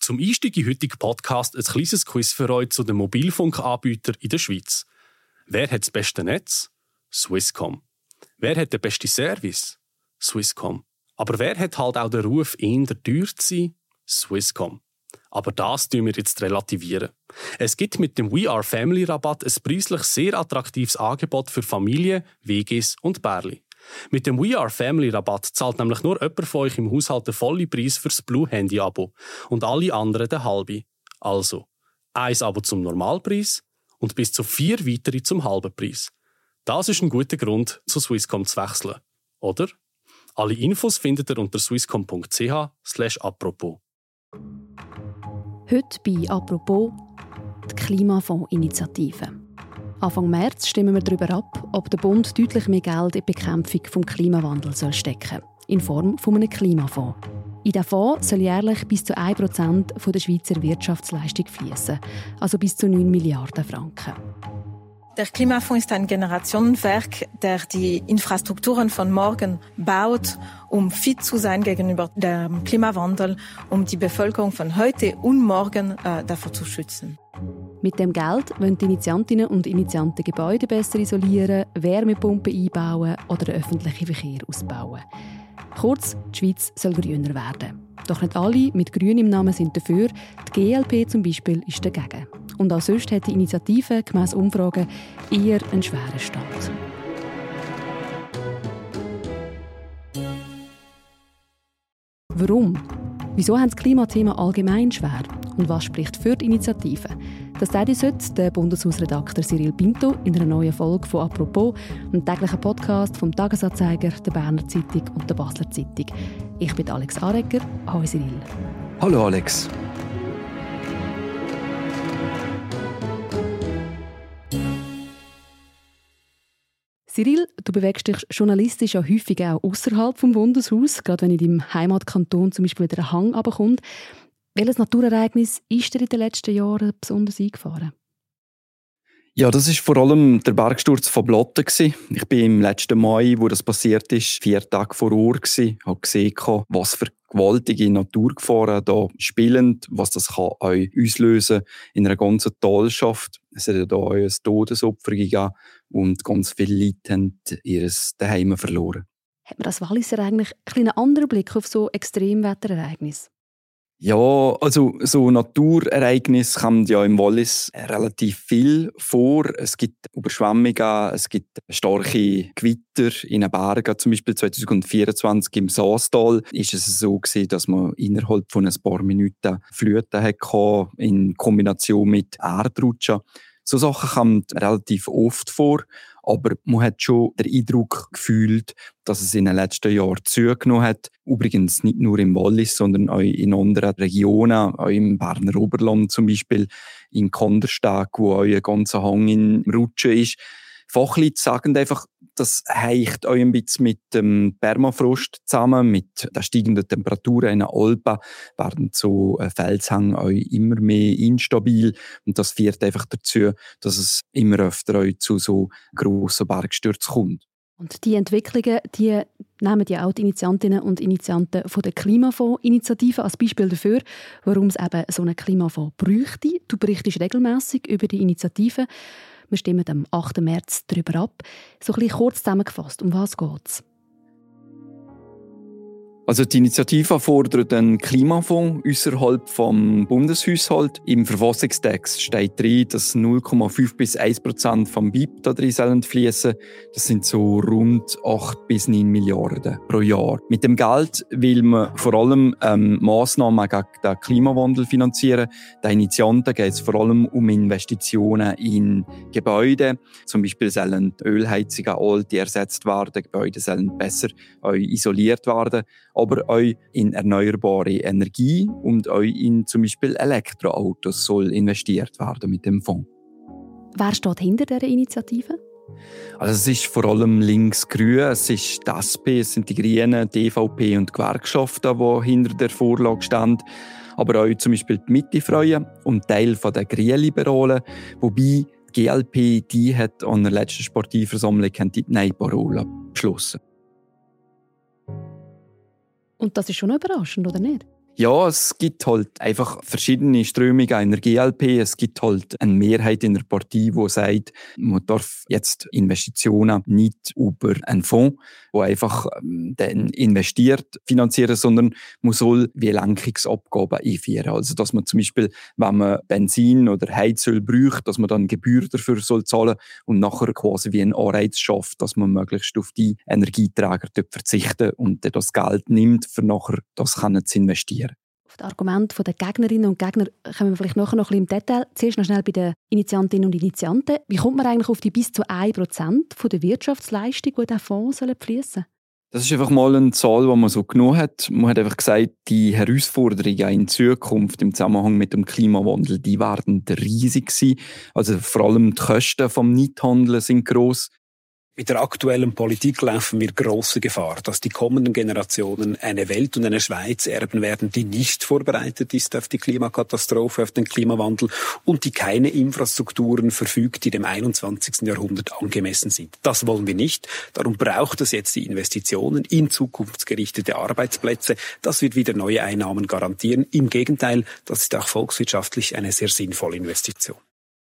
Zum Einstieg in heutigen Podcast ein kleines Quiz für euch zu den Mobilfunkanbietern in der Schweiz. Wer hat das beste Netz? Swisscom. Wer hat den besten Service? Swisscom. Aber wer hat halt auch den Ruf, eher teuer zu sein? Swisscom. Aber das tun wir jetzt relativieren. Es gibt mit dem We Are Family Rabatt ein preislich sehr attraktives Angebot für Familien, WGs und Pärchen. Mit dem We Are Family Rabatt zahlt nämlich nur jemand von euch im Haushalt den vollen Preis für das Blue-Handy-Abo und alle anderen den halben. Also, ein Abo zum Normalpreis und bis zu 4 weitere zum halben Preis. Das ist ein guter Grund, zu Swisscom zu wechseln. Oder? Alle Infos findet ihr unter swisscom.ch/apropos. Heute bei «Apropos» die Klimafonds-Initiative. Anfang März stimmen wir darüber ab, ob der Bund deutlich mehr Geld in die Bekämpfung des Klimawandels stecken soll, in Form von einem Klimafonds. In diesen Fonds soll jährlich bis zu 1% der Schweizer Wirtschaftsleistung fließen, also bis zu 9 Milliarden Franken. Der Klimafonds ist ein Generationenwerk, der die Infrastrukturen von morgen baut, um fit zu sein gegenüber dem Klimawandel, um die Bevölkerung von heute und morgen davor zu schützen. Mit dem Geld wollen die Initiantinnen und Initianten Gebäude besser isolieren, Wärmepumpen einbauen oder den öffentlichen Verkehr ausbauen. Kurz, die Schweiz soll grüner werden. Doch nicht alle mit Grün im Namen sind dafür. Die GLP zum Beispiel ist dagegen. Und auch sonst hat die Initiative gemäss Umfragen eher einen schweren Stand. Warum? Wieso haben das Klimathema allgemein schwer? Und was spricht für die Initiative? Das sagt uns heute der Bundeshausredakteur Cyril Pinto in einer neuen Folge von «Apropos», einem täglichen Podcast vom «Tagesanzeiger», der «Berner Zeitung» und der «Basler Zeitung». Ich bin Alex Aregger. Hallo Cyril. Hallo Alex. Cyril, du bewegst dich journalistisch ja häufig auch außerhalb vom Bundeshaus, gerade wenn in deinem Heimatkanton zum Beispiel wieder ein Hang runterkommt. Welches Naturereignis ist dir in den letzten Jahren besonders eingefahren? Ja, das war vor allem der Bergsturz von Blotten. Ich bin im letzten Mai, wo das passiert ist, 4 Tage vor Ort gsi, habe gesehen, was für gewaltige Naturgefahren da spielen, was das kann euch auslösen in einer ganzen Talschaft. Es hat ja da ein Todesopfer gegeben und ganz viele Leute haben ihr Zuhause verloren. Hat man als Walliser eigentlich einen anderen Blick auf so Extremwetterereignisse? Ja, also so Naturereignisse kommen ja im Wallis relativ viel vor. Es gibt Überschwemmungen, es gibt starke Gewitter in den Bergen. Zum Beispiel 2024 im Saastal ist es so gewesen, dass man innerhalb von ein paar Minuten Fluten hatte, in Kombination mit Erdrutschen. So Sachen kommen relativ oft vor, aber man hat schon den Eindruck gefühlt, dass es in den letzten Jahren zugenommen hat. Übrigens nicht nur im Wallis, sondern auch in anderen Regionen, auch im Berner Oberland zum Beispiel, in Kandersteg, wo auch ein ganzer Hang im Rutschen ist. Fachleute sagen einfach, das hängt auch ein bisschen mit dem Permafrost zusammen, mit den steigenden Temperaturen in den Alpen werden so Felshänge auch immer mehr instabil und das führt einfach dazu, dass es immer öfter auch zu so grossen Bergstürzen kommt. Und die Entwicklungen, die nehmen ja auch die Initiantinnen und Initianten von der Klimafonds-Initiative als Beispiel dafür, warum es eben so einen Klimafonds bräuchte. Du berichtest regelmässig über die Initiative. Wir stimmen am 8. März darüber ab. So ein bisschen kurz zusammengefasst, um was geht es? Also die Initiative fordert einen Klimafonds außerhalb vom Bundeshaushalt. Im Verfassungstext steht drin, dass 0,5 bis 1% vom BIP da drin fließen. Das sind so rund 8 bis 9 Milliarden pro Jahr. Mit dem Geld will man vor allem Massnahmen gegen den Klimawandel finanzieren. Den Initianten geht es vor allem um Investitionen in Gebäude. Zum Beispiel sollen Ölheizungen alte ersetzt werden, Gebäude sollen besser isoliert werden. Aber auch in erneuerbare Energie und auch in zum Beispiel Elektroautos soll investiert werden mit dem Fonds. Wer steht hinter dieser Initiative? Also es ist vor allem links-grün, es ist die SP, es sind die Grünen, die EVP und die Gewerkschaften, die hinter der Vorlage stehen. Aber auch zum Beispiel die Mitte-Freien und Teil der Grünliberalen, wobei die GLP die hat an der letzten Sportivversammlung die Nein-Parole beschlossen. Und das ist schon überraschend, oder nicht? Ja, es gibt halt einfach verschiedene Strömungen in der GLP. Es gibt halt eine Mehrheit in der Partei, die sagt, man darf jetzt Investitionen nicht über einen Fonds, der einfach dann investiert, finanzieren, sondern man soll wie Lenkungsabgaben einführen. Also, dass man zum Beispiel, wenn man Benzin oder Heizöl braucht, dass man dann Gebühr dafür soll zahlen und nachher quasi wie einen Anreiz schafft, dass man möglichst auf die Energieträger verzichten und das Geld nimmt, für nachher das zu investieren. Auf das Argument der Gegnerinnen und Gegner kommen wir vielleicht nachher noch ein bisschen im Detail. Zuerst noch schnell bei den Initiantinnen und Initianten. Wie kommt man eigentlich auf die bis zu 1% der Wirtschaftsleistung, die in diesen Fonds fließen sollen? Das ist einfach mal eine Zahl, die man so genommen hat. Man hat einfach gesagt, die Herausforderungen in Zukunft im Zusammenhang mit dem Klimawandel, die werden riesig sein. Also vor allem die Kosten vom Nichthandeln sind gross. Mit der aktuellen Politik laufen wir große Gefahr, dass die kommenden Generationen eine Welt und eine Schweiz erben werden, die nicht vorbereitet ist auf die Klimakatastrophe, auf den Klimawandel und die keine Infrastrukturen verfügt, die dem 21. Jahrhundert angemessen sind. Das wollen wir nicht. Darum braucht es jetzt die Investitionen in zukunftsgerichtete Arbeitsplätze. Das wird wieder neue Einnahmen garantieren. Im Gegenteil, das ist auch volkswirtschaftlich eine sehr sinnvolle Investition.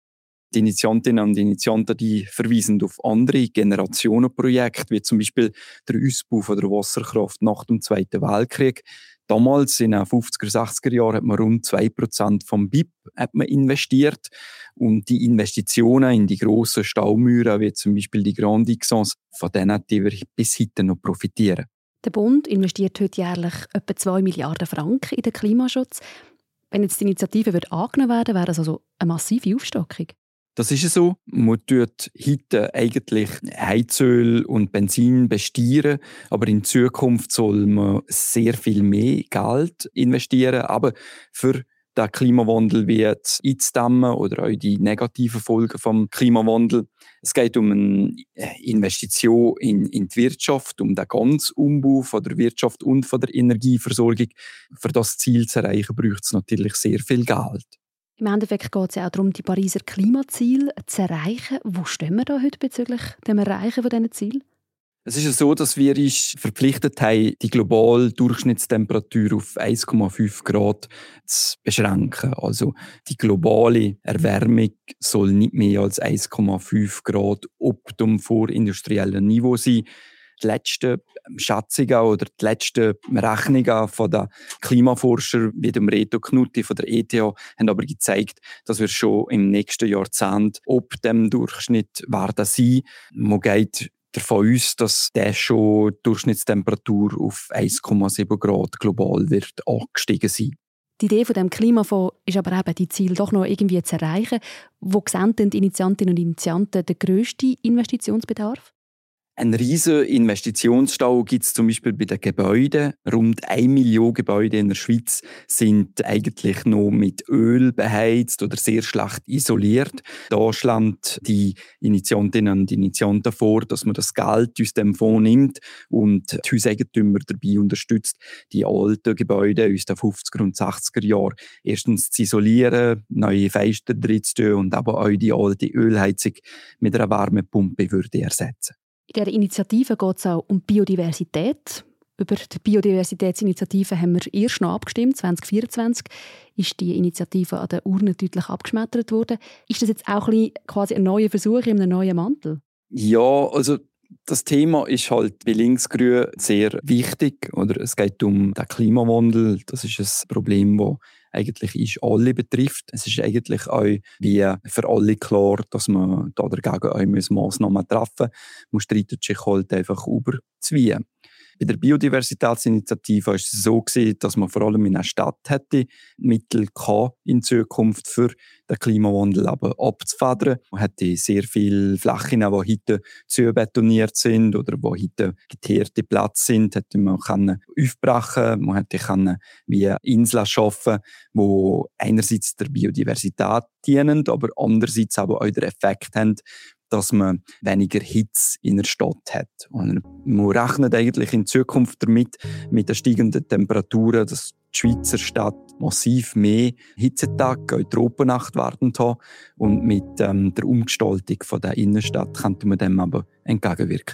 Die Initiantinnen und Initianten, die verweisen auf andere Generationenprojekte, wie zum Beispiel der Ausbau von der Wasserkraft nach dem Zweiten Weltkrieg. Damals, in den 50er, 60er Jahren, hat man rund 2% vom BIP investiert. Und die Investitionen in die grossen Staumauern, wie zum Beispiel die Grande Xance, von denen die wir bis heute noch profitieren. Der Bund investiert heute jährlich etwa 2 Milliarden Franken in den Klimaschutz. Wenn jetzt die Initiative angenommen werden würde, wäre das also eine massive Aufstockung. Das ist so. Man tut heute eigentlich Heizöl und Benzin besteuern, aber in Zukunft soll man sehr viel mehr Geld investieren. Aber für den Klimawandel wie jetzt einzudämmen oder auch die negativen Folgen vom Klimawandel. Es geht um eine Investition in die Wirtschaft, um den ganzen Umbau von der Wirtschaft und von der Energieversorgung. Für das Ziel zu erreichen, braucht es natürlich sehr viel Geld. Im Endeffekt geht es ja auch darum, die Pariser Klimaziele zu erreichen. Wo stehen wir da heute bezüglich dem Erreichen von diesen Zielen? Es ist ja so, dass wir uns verpflichtet haben, die globale Durchschnittstemperatur auf 1,5 Grad zu beschränken. Also die globale Erwärmung soll nicht mehr als 1,5 Grad ob dem vorindustriellen Niveau sein. Die letzten Schätzungen oder die letzten Rechnungen von den Klimaforschern wie dem Reto Knutti von der ETH haben aber gezeigt, dass wir schon im nächsten Jahrzehnt ob dem Durchschnitt werden sein. Man geht davon aus, dass der schon die Durchschnittstemperatur auf 1,7 Grad global wird angestiegen sein. Die Idee von dem Klimafonds ist aber eben, die Ziele doch noch irgendwie zu erreichen. Wo sehen denn die Initiantinnen und Initianten den grössten Investitionsbedarf? Ein riesiger Investitionsstau gibt es zum Beispiel bei den Gebäuden. Rund 1 Million Gebäude in der Schweiz sind eigentlich noch mit Öl beheizt oder sehr schlecht isoliert. Da schlägt die Initiantinnen und Initianten vor, dass man das Geld aus dem Fonds nimmt und die Hauseigentümer dabei unterstützt, die alten Gebäude aus den 50er und 60er Jahren erstens zu isolieren, neue Fenster drin zu tun und aber auch die alte Ölheizung mit einer Wärmepumpe würde ersetzen. In dieser Initiative geht es auch um Biodiversität. Über die Biodiversitätsinitiative haben wir erst noch abgestimmt. 2024 ist die Initiative an der Urne deutlich abgeschmettert worden. Ist das jetzt auch quasi ein neuer Versuch in einem neuen Mantel? Ja, also das Thema ist halt bei Linksgrün sehr wichtig. Oder es geht um den Klimawandel. Das ist ein Problem, das eigentlich alle betrifft. Es ist eigentlich auch wie für alle klar, dass man da dagegen auch Massnahmen treffen muss. Man streitet sich halt einfach über zwei. Bei der Biodiversitätsinitiative war es so, dass man vor allem in einer Stadt hätte Mittel in Zukunft für den Klimawandel abzufedern. Man hätte sehr viele Flächen, die heute zu betoniert sind oder wo heute geteerte Plätze sind, hätte man aufbrechen. Man hätte wie Inseln schaffen, die einerseits der Biodiversität dienen, aber andererseits aber auch den Effekt haben, dass man weniger Hitze in der Stadt hat. Und man rechnet eigentlich in Zukunft damit, mit den steigenden Temperaturen, dass die Schweizer Stadt massiv mehr Hitzetage, auch Tropennacht werden haben. Und mit der Umgestaltung der Innenstadt könnte man dem aber entgegenwirken.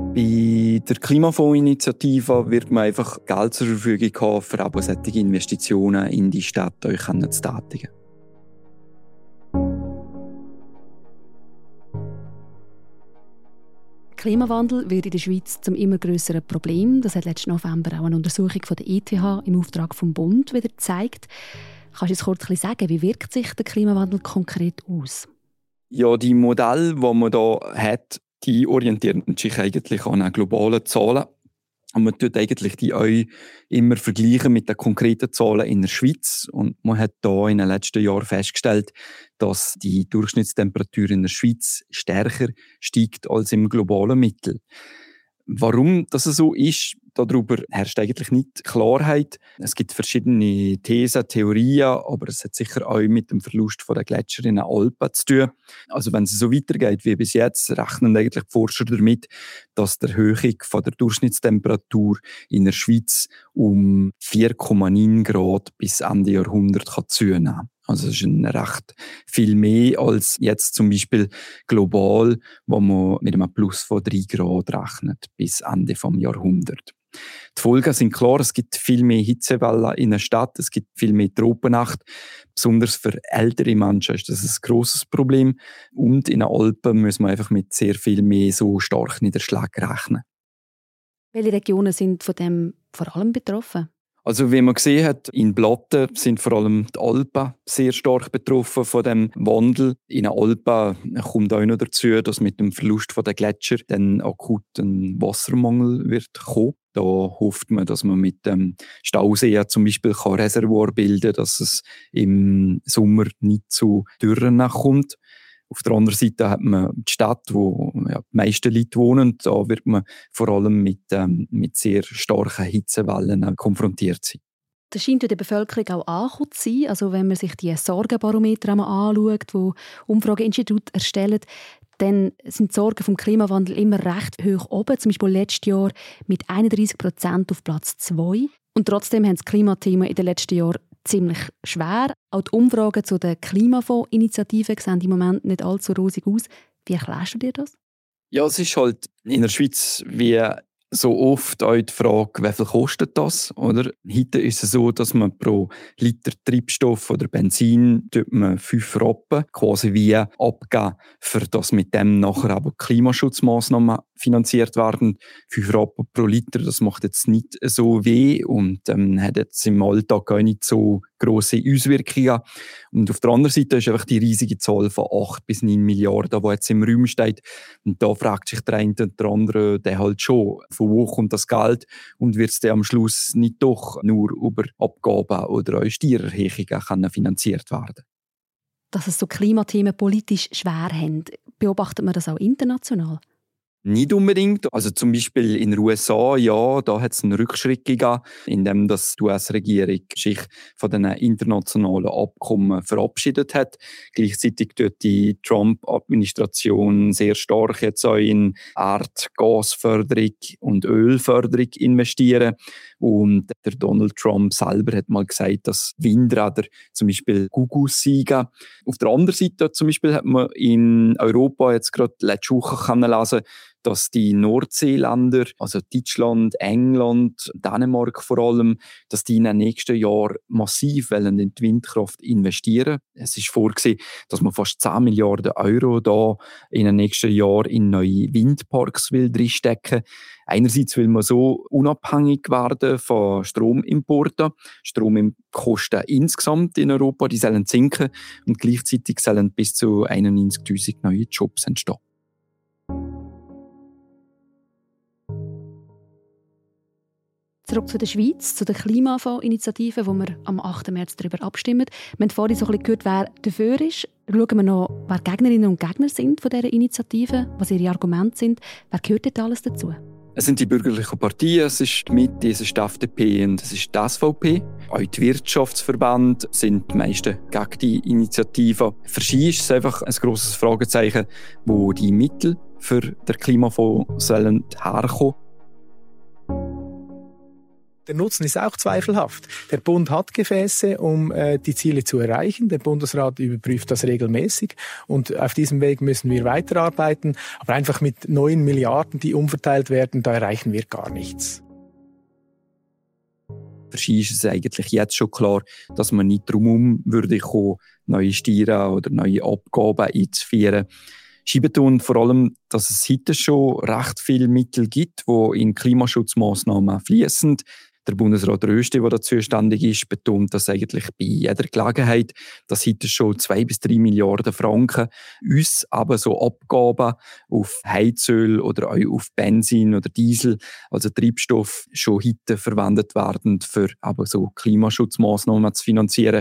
Bei der Klimafondsinitiative wird man einfach Geld zur Verfügung haben, für aber solche Investitionen in die Stadt euch zu tätigen. Klimawandel wird in der Schweiz zum immer grösseren Problem. Das hat letzten November auch eine Untersuchung von der ETH im Auftrag vom Bund wieder gezeigt. Kannst du uns kurz sagen, wie wirkt sich der Klimawandel konkret aus? Ja, die Modelle, die man hier hat, die orientieren sich eigentlich an globalen Zahlen. Und man tut eigentlich die auch immer vergleichen mit den konkreten Zahlen in der Schweiz. Und man hat hier in den letzten Jahren festgestellt, dass die Durchschnittstemperatur in der Schweiz stärker steigt als im globalen Mittel. Warum das so ist, darüber herrscht eigentlich nicht Klarheit. Es gibt verschiedene Thesen, Theorien, aber es hat sicher auch mit dem Verlust der Gletscher in den Alpen zu tun. Also wenn es so weitergeht wie bis jetzt, rechnen eigentlich die Forscher damit, dass die Erhöhung von der Durchschnittstemperatur in der Schweiz um 4,9 Grad bis Ende Jahrhundert zunehmen kann. Also es ist recht viel mehr als jetzt zum Beispiel global, wo man mit einem Plus von 3 Grad rechnet bis Ende des Jahrhunderts. Die Folgen sind klar, es gibt viel mehr Hitzewellen in der Stadt, es gibt viel mehr Tropennacht. Besonders für ältere Menschen ist das ein grosses Problem. Und in den Alpen muss man einfach mit sehr viel mehr so starken Niederschlägen rechnen. Welche Regionen sind von dem vor allem betroffen? Also wie man gesehen hat, in Blatten sind vor allem die Alpen sehr stark betroffen von dem Wandel. In den Alpen kommt auch noch dazu, dass mit dem Verlust der Gletscher dann akut ein Wassermangel wird kommen. Da hofft man, dass man mit dem Stausee zum Beispiel Reservoir bilden kann, dass es im Sommer nicht zu Dürren kommt. Auf der anderen Seite hat man die Stadt, wo die meisten Leute wohnen. Da wird man vor allem mit sehr starken Hitzewellen konfrontiert sein. Das scheint der Bevölkerung auch angekommen zu sein. Also wenn man sich die Sorgenbarometer anschaut, die Umfrageinstitute erstellen, dann sind die Sorgen vom Klimawandel immer recht hoch oben. Zum Beispiel letztes Jahr mit 31% auf Platz 2. Und trotzdem haben das Klimathema in den letzten Jahren ziemlich schwer. Auch die Umfragen zu der Klimafondsinitiative sehen im Moment nicht allzu rosig aus. Wie erklärst du dir das? Ja, es ist halt in der Schweiz wie so oft auch die Frage, wie viel kostet das? Oder? Heute ist es so, dass man pro Liter Treibstoff oder Benzin 5 Rappen quasi wie abgeben, für das mit dem nachher aber Klimaschutzmaßnahmen finanziert werden. 5 Rappen pro Liter, das macht jetzt nicht so weh und hat jetzt im Alltag auch nicht so grosse Auswirkungen. Und auf der anderen Seite ist einfach die riesige Zahl von 8 bis 9 Milliarden, die jetzt im Raum steht. Und da fragt sich der eine und der andere der halt schon, von wo kommt das Geld und wird es dann am Schluss nicht doch nur über Abgaben oder auch Steuererhöhungen finanziert werden? Dass es so Klimathemen politisch schwer haben, beobachtet man das auch international? Nicht unbedingt. Also zum Beispiel in den USA, ja, da hat es einen Rückschritt gegeben, indem die US-Regierung sich von den internationalen Abkommen verabschiedet hat. Gleichzeitig tut die Trump-Administration sehr stark jetzt auch in Erdgasförderung und Ölförderung investieren. Und der Donald Trump selber hat mal gesagt, dass Windräder zum Beispiel gut seien. Auf der anderen Seite zum Beispiel hat man in Europa jetzt gerade letzte Woche lesen, dass die Nordseeländer, also Deutschland, England, Dänemark vor allem, dass die in den nächsten Jahren massiv in die Windkraft investieren. Es ist vorgesehen, dass man fast 10 Milliarden Euro da in den nächsten Jahren in neue Windparks reinstecken will. Einerseits will man so unabhängig werden von Stromimporten. Stromkosten insgesamt in Europa, die sollen sinken und gleichzeitig sollen bis zu 91'000 neue Jobs entstehen. Zurück zu der Schweiz, zu der Klimafondsinitiative, wo wir am 8. März darüber abstimmen. Wir haben vorhin so ein bisschen gehört, wer dafür ist. Schauen wir noch, wer Gegnerinnen und Gegner sind von dieser Initiative, was ihre Argumente sind. Wer gehört dort alles dazu? Es sind die bürgerlichen Parteien, es ist die Mitte, es ist die FDP und es ist die SVP. Auch die Wirtschaftsverbände sind die meisten gegen die Initiative. Für sie ist es einfach ein grosses Fragezeichen, wo die Mittel für den Klimafonds sollen herkommen. Der Nutzen ist auch zweifelhaft. Der Bund hat Gefäße, um die Ziele zu erreichen. Der Bundesrat überprüft das regelmäßig. Und auf diesem Weg müssen wir weiterarbeiten. Aber einfach mit 9 Milliarden, die umverteilt werden, da erreichen wir gar nichts. Für sie ist es eigentlich jetzt schon klar, dass man nicht darum würde kommen, neue Steuern oder neue Abgaben einzuführen. Sie betont vor allem, dass es heute schon recht viele Mittel gibt, die in Klimaschutzmaßnahmen fließen. Der Bundesrat Rösti, der da zuständig ist, betont das eigentlich bei jeder Gelegenheit, dass heute schon 2 bis 3 Milliarden Franken uns aber so Abgaben auf Heizöl oder auch auf Benzin oder Diesel, also Treibstoff, schon heute verwendet werden, für aber so Klimaschutzmaßnahmen zu finanzieren.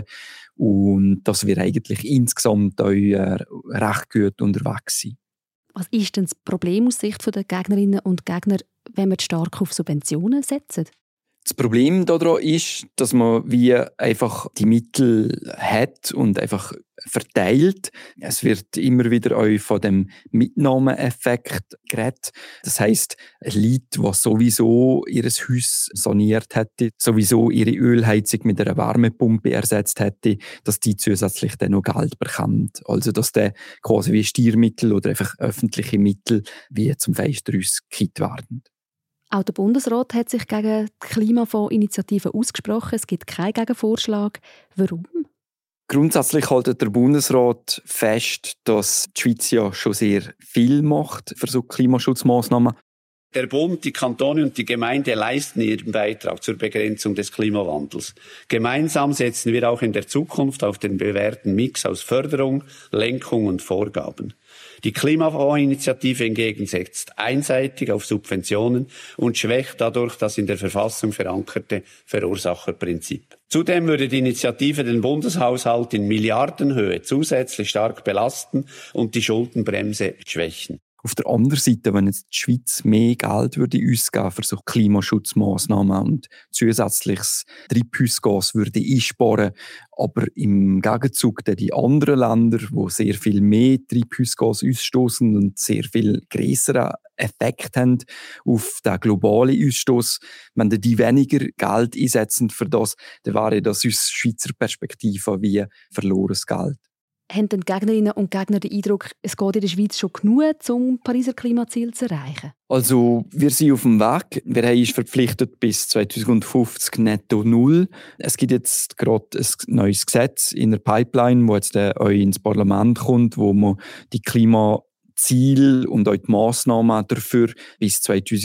Und dass wir eigentlich insgesamt auch recht gut unterwegs sind. Was ist denn das Problem aus Sicht der Gegnerinnen und Gegner, wenn wir stark auf Subventionen setzen? Das Problem daran ist, dass man wie einfach die Mittel hat und einfach verteilt. Es wird immer wieder auch von dem Mitnahmeeffekt geredet. Das heisst, Leute, die sowieso ihr Haus saniert hätte, sowieso ihre Ölheizung mit einer Wärmepumpe ersetzt hätte, dass die zusätzlich dann noch Geld bekommen. Also dass der quasi wie Steuermittel oder einfach öffentliche Mittel wie zum Fenster ausgekippt werden. Auch der Bundesrat hat sich gegen die Klimafondsinitiative ausgesprochen. Es gibt keinen Gegenvorschlag. Warum? Grundsätzlich hält der Bundesrat fest, dass die Schweiz ja schon sehr viel macht für so Klimaschutzmaßnahmen. Der Bund, die Kantone und die Gemeinde leisten ihren Beitrag zur Begrenzung des Klimawandels. Gemeinsam setzen wir auch in der Zukunft auf den bewährten Mix aus Förderung, Lenkung und Vorgaben. Die Klimafondsinitiative hingegen setzt einseitig auf Subventionen und schwächt dadurch das in der Verfassung verankerte Verursacherprinzip. Zudem würde die Initiative den Bundeshaushalt in Milliardenhöhe zusätzlich stark belasten und die Schuldenbremse schwächen. Auf der anderen Seite, wenn jetzt die Schweiz mehr Geld würde ausgeben für so Klimaschutzmaßnahmen und zusätzliches Treibhausgas würde einsparen, aber im Gegenzug die anderen Länder, die sehr viel mehr Treibhausgas ausstoßen und sehr viel größeren Effekt haben auf den globalen Ausstoß, wenn die weniger Geld einsetzen für das, dann wäre das aus Schweizer Perspektive wie verlorenes Geld. Haben die Gegnerinnen und Gegner den Eindruck, es geht in der Schweiz schon genug, um Pariser Klimaziel zu erreichen? Also, wir sind auf dem Weg. Wir haben uns verpflichtet bis 2050 netto null. Es gibt jetzt gerade ein neues Gesetz in der Pipeline, das jetzt auch ins Parlament kommt, wo man die Klimaziele und auch die Massnahmen dafür bis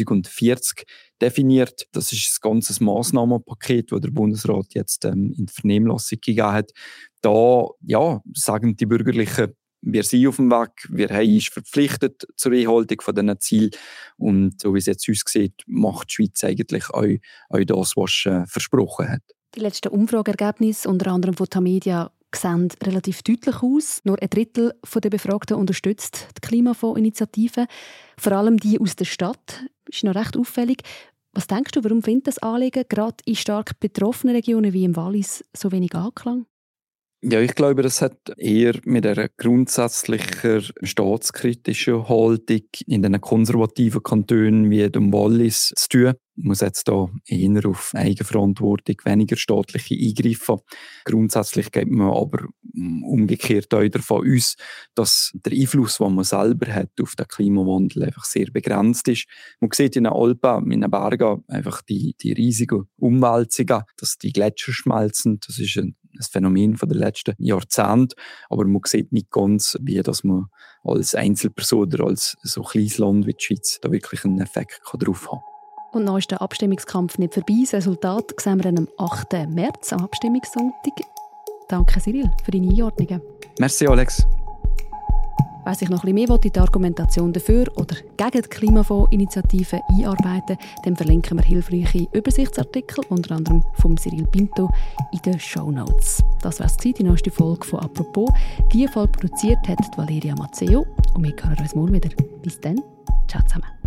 2040 definiert. Das ist ein ganzes Massnahmenpaket, das der Bundesrat jetzt in die Vernehmlassung gegeben hat. Da sagen die Bürgerlichen, wir sind auf dem Weg, wir haben uns verpflichtet zur Einhaltung von diesen Zielen. Und so wie es jetzt aussieht, macht die Schweiz eigentlich auch das, was sie versprochen hat. Die letzten Umfrageergebnisse, unter anderem von Tamedia, sehen relativ deutlich aus. Nur 1/3 der Befragten unterstützt die Klimafondsinitiative. Vor allem die aus der Stadt. Das ist noch recht auffällig. Was denkst du, warum findet das Anliegen gerade in stark betroffenen Regionen wie im Wallis so wenig Anklang? Ja, ich glaube, das hat eher mit einer grundsätzlicher staatskritischen Haltung in den konservativen Kantonen wie dem Wallis zu tun. Man muss jetzt da eher auf Eigenverantwortung, weniger staatliche Eingriffe. Grundsätzlich geht man aber umgekehrt auch davon aus, dass der Einfluss, den man selber hat auf den Klimawandel, einfach sehr begrenzt ist. Man sieht in den Alpen, in den Bergen einfach die riesigen Umwälzungen, dass die Gletscher schmelzen. Das ist ein Phänomen von den letzten Jahrzehnten. Aber man sieht nicht ganz, wie dass man als Einzelperson oder als so kleines Land wie die Schweiz da wirklich einen Effekt drauf haben kann. Und noch ist der Abstimmungskampf nicht vorbei. Das Resultat sehen wir am 8. März, am Abstimmungssonntag. Danke, Cyril, für deine Einordnungen. Merci, Alex. Wer sich noch ein bisschen mehr in die Argumentation dafür oder gegen die Klimafondsinitiative einarbeiten, dann verlinken wir hilfreiche Übersichtsartikel, unter anderem von Cyril Pinto, in den Shownotes. Das war es, die neueste Folge von «Apropos». Die Folge produziert hat Valeria Mazzeo und wir hören uns morgen wieder. Bis dann, ciao zusammen.